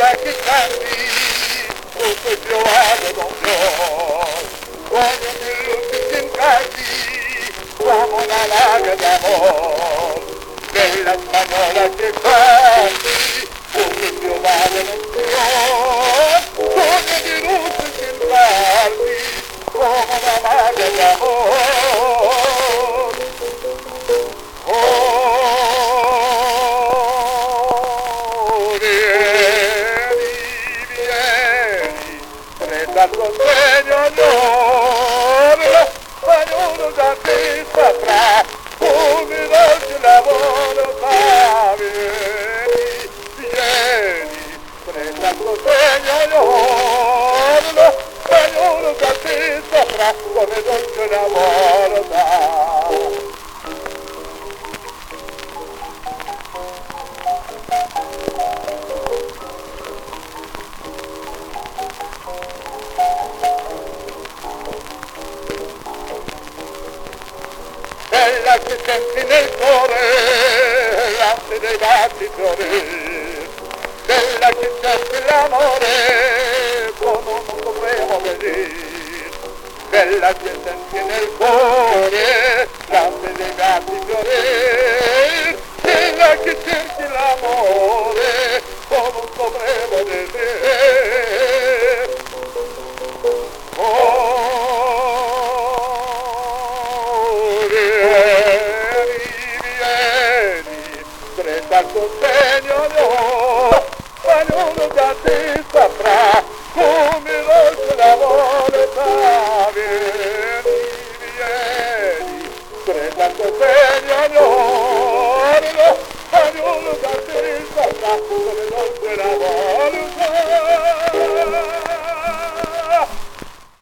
che canti, tutto il piovano non piove, ogni minuto si incassi, come una laga d'amore, bella spagnola che canti, tutto il piovano non piove, ogni minuto si incassi, come una laga d'amore. Dal sostegno d'oro, ognuno da te saprà come dolce lavoro fa. Vieni, prenda il sostegno d'oro, ognuno da te saprà come dolce lavoro fa. Bella che senti nel cuore l'arte dei battitore, bella che senti l'amore come non dovremo vedere, bella che senti nel cuore l'arte dei battitore, bella che senti l'amore come non dovremo vedere. Dal sostegno d'oro, ognuno da te saprà come dolce l'amore fa. Vieni, prenda il sostegno d'oro, ognuno da te saprà come dolce l'amore.